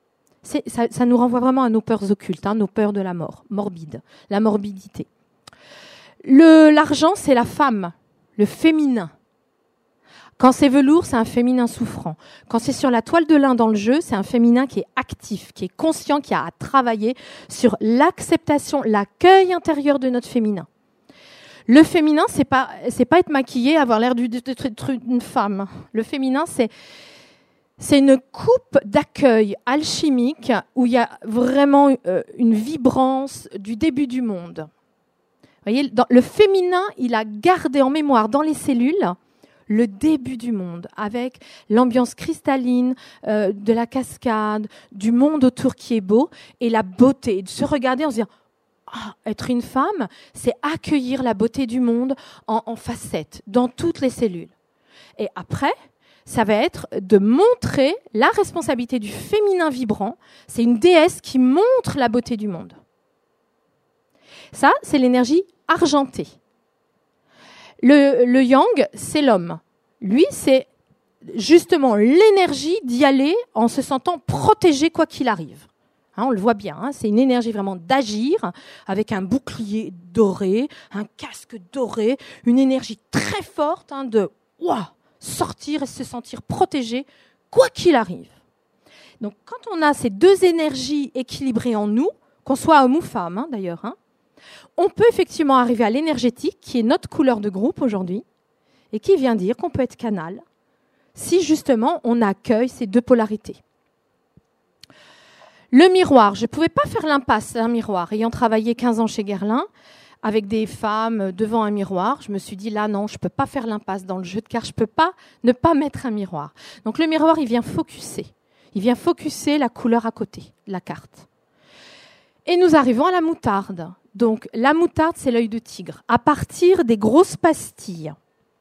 C'est, ça, ça nous renvoie vraiment à nos peurs occultes, hein, nos peurs de la mort, morbide, la morbidité. Le, l'argent, c'est la femme, le féminin. Quand c'est velours, c'est un féminin souffrant. Quand c'est sur la toile de lin dans le jeu, c'est un féminin qui est actif, qui est conscient, qui a à travailler sur l'acceptation, l'accueil intérieur de notre féminin. Le féminin, c'est pas, c'est pas être maquillé, avoir l'air d'une femme. Le féminin, c'est, c'est une coupe d'accueil alchimique où il y a vraiment une vibrance du début du monde. Vous voyez, dans, le féminin, il a gardé en mémoire dans les cellules le début du monde, avec l'ambiance cristalline euh, de la cascade, du monde autour qui est beau, et la beauté, de se regarder en se disant ah, être une femme, c'est accueillir la beauté du monde en, en facettes, dans toutes les cellules. Et après, ça va être de montrer la responsabilité du féminin vibrant. C'est une déesse qui montre la beauté du monde. Ça, c'est l'énergie argentée. Le, le yang, c'est l'homme. Lui, c'est justement l'énergie d'y aller en se sentant protégé quoi qu'il arrive. Hein, on le voit bien, hein, c'est une énergie vraiment d'agir avec un bouclier doré, un casque doré, une énergie très forte hein, de ouah, sortir et se sentir protégé quoi qu'il arrive. Donc quand on a ces deux énergies équilibrées en nous, qu'on soit homme ou femme hein, d'ailleurs, hein, on peut effectivement arriver à l'énergétique, qui est notre couleur de groupe aujourd'hui, et qui vient dire qu'on peut être canal, si justement on accueille ces deux polarités. Le miroir, je ne pouvais pas faire l'impasse d'un miroir. Ayant travaillé quinze ans chez Guerlain, avec des femmes devant un miroir, je me suis dit, là non, je ne peux pas faire l'impasse dans le jeu de cartes, je ne peux pas ne pas mettre un miroir. Donc le miroir, il vient focuser. Il vient focuser la couleur à côté de la carte. Et nous arrivons à la moutarde. Donc, la moutarde, c'est l'œil de tigre. À partir des grosses pastilles,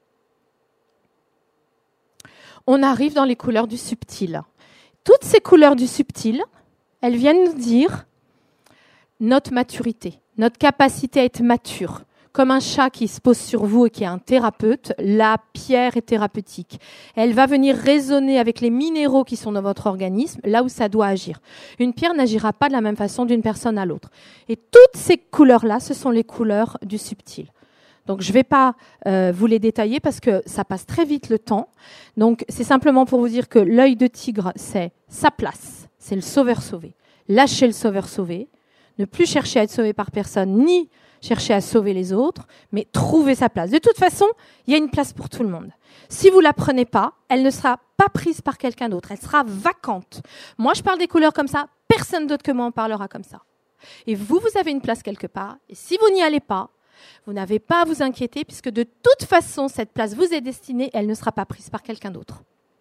on arrive dans les couleurs du subtil. Toutes ces couleurs du subtil, elles viennent nous dire notre maturité, notre capacité à être mature. Comme un chat qui se pose sur vous et qui est un thérapeute, la pierre est thérapeutique. Elle va venir résonner avec les minéraux qui sont dans votre organisme, là où ça doit agir. Une pierre n'agira pas de la même façon d'une personne à l'autre. Et toutes ces couleurs-là, ce sont les couleurs du subtil. Donc, je ne vais pas euh, vous les détailler parce que ça passe très vite le temps. Donc, c'est simplement pour vous dire que l'œil de tigre, c'est sa place. C'est le sauveur sauvé. Lâchez le sauveur sauvé. Ne plus chercher à être sauvé par personne, ni chercher à sauver les autres, mais trouver sa place. De toute façon, il y a une place pour tout le monde. Si vous ne la prenez pas, elle ne sera pas prise par quelqu'un d'autre. Elle sera vacante. Moi, je parle des couleurs comme ça. Personne d'autre que moi en parlera comme ça. Et vous, vous avez une place quelque part. Et si vous n'y allez pas, vous n'avez pas à vous inquiéter, puisque de toute façon, cette place vous est destinée, elle ne sera pas prise par quelqu'un d'autre.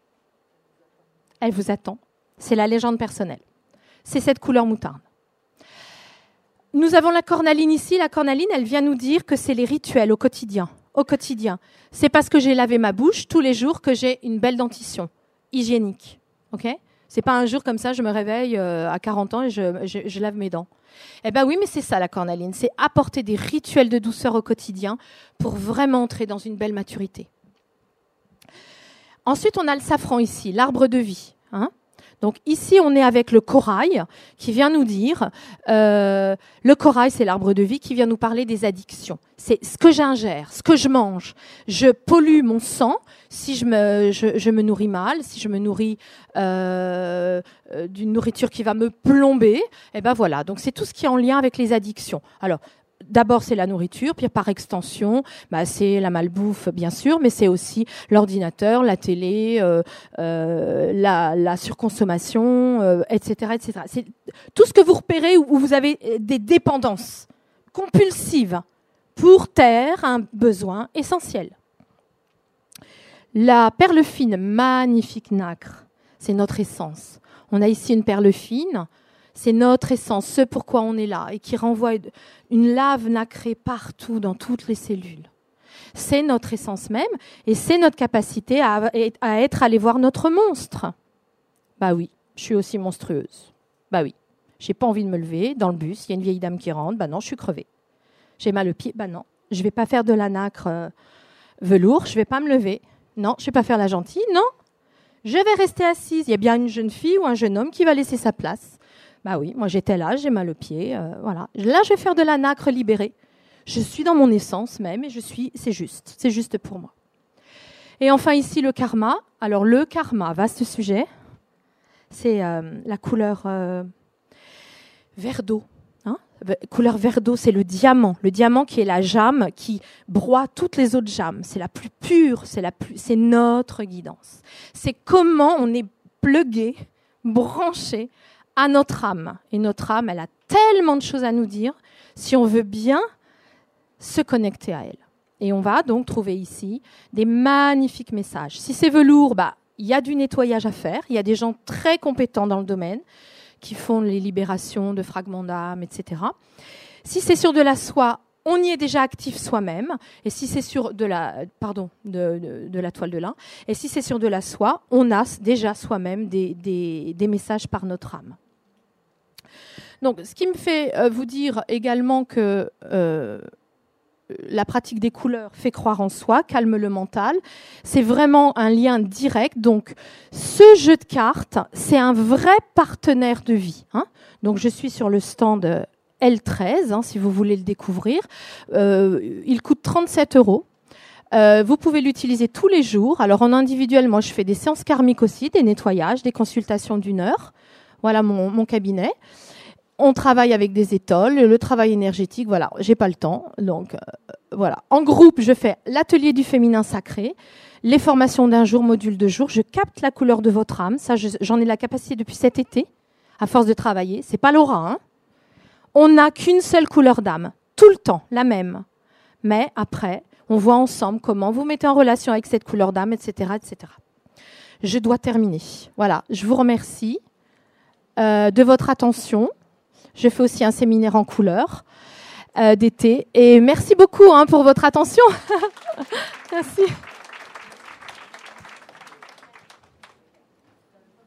Elle vous attend. C'est la légende personnelle. C'est cette couleur moutarde. Nous avons la cornaline ici. La cornaline, elle vient nous dire que c'est les rituels au quotidien. Au quotidien. C'est parce que j'ai lavé ma bouche tous les jours que j'ai une belle dentition hygiénique. Ok ? C'est pas un jour comme ça, je me réveille euh, à quarante ans et je, je, je lave mes dents. Eh bien oui, mais c'est ça la cornaline. C'est apporter des rituels de douceur au quotidien pour vraiment entrer dans une belle maturité. Ensuite, on a le safran ici, l'arbre de vie. Hein ? Donc ici, on est avec le corail qui vient nous dire, euh, le corail, c'est l'arbre de vie qui vient nous parler des addictions. C'est ce que j'ingère, ce que je mange. Je pollue mon sang si je me, je, je me nourris mal, si je me nourris euh, d'une nourriture qui va me plomber. Et ben voilà, donc c'est tout ce qui est en lien avec les addictions. Alors, d'abord, c'est la nourriture, puis par extension, bah, c'est la malbouffe, bien sûr, mais c'est aussi l'ordinateur, la télé, euh, euh, la, la surconsommation, euh, et cetera, et cetera. C'est tout ce que vous repérez où vous avez des dépendances compulsives pour taire un besoin essentiel. La perle fine, magnifique nacre, c'est notre essence. On a ici une perle fine. C'est notre essence, ce pourquoi on est là, et qui renvoie une lave nacrée partout, dans toutes les cellules. C'est notre essence même, et c'est notre capacité à, à être allé voir notre monstre. Bah oui, je suis aussi monstrueuse. Bah oui, j'ai pas envie de me lever dans le bus, il y a une vieille dame qui rentre, bah non, je suis crevée. J'ai mal au pied, bah non, je vais pas faire de la nacre euh, velours, je vais pas me lever. Non, je vais pas faire la gentille, non. Je vais rester assise. Il y a bien une jeune fille ou un jeune homme qui va laisser sa place. Bah oui, moi j'étais là, j'ai mal au pied, euh, voilà. Là, je vais faire de la nacre libérée. Je suis dans mon essence même et je suis, c'est juste, c'est juste pour moi. Et enfin ici le karma. Alors le karma, vaste sujet. C'est euh, la couleur euh, vert d'eau. Hein, couleur vert d'eau, c'est le diamant. Le diamant qui est la jamme qui broie toutes les autres jammes. C'est la plus pure, c'est la plus, c'est notre guidance. C'est comment on est plugué, branché à notre âme. Et notre âme, elle a tellement de choses à nous dire si on veut bien se connecter à elle. Et on va donc trouver ici des magnifiques messages. Si c'est velours, bah, il y a du nettoyage à faire. Il y a des gens très compétents dans le domaine qui font les libérations de fragments d'âme, et cetera. Si c'est sur de la soie, on y est déjà actif soi-même. Et si c'est sur de la, pardon, de, de, de la toile de lin, et si c'est sur de la soie, on a déjà soi-même des, des, des messages par notre âme. Donc, ce qui me fait euh, vous dire également que euh, la pratique des couleurs fait croire en soi, calme le mental. C'est vraiment un lien direct. Donc, ce jeu de cartes, c'est un vrai partenaire de vie. Hein. Donc, je suis sur le stand L treize, hein, si vous voulez le découvrir. Euh, il coûte trente-sept euros. Euh, vous pouvez l'utiliser tous les jours. Alors, en individuel, moi, je fais des séances karmiques aussi, des nettoyages, des consultations d'une heure. Voilà mon, mon cabinet. On travaille avec des étoiles, le travail énergétique, voilà, j'ai pas le temps. Donc, euh, voilà. En groupe, je fais l'atelier du féminin sacré, les formations d'un jour, module de jour. Je capte la couleur de votre âme. Ça, je, j'en ai la capacité depuis cet été, à force de travailler. C'est pas l'aura, hein. On n'a qu'une seule couleur d'âme, tout le temps, la même. Mais après, on voit ensemble comment vous mettez en relation avec cette couleur d'âme, et cetera, et cetera. Je dois terminer. Voilà, je vous remercie euh, de votre attention. Je fais aussi un séminaire en couleurs euh, d'été. Et merci beaucoup hein, pour votre attention. Merci.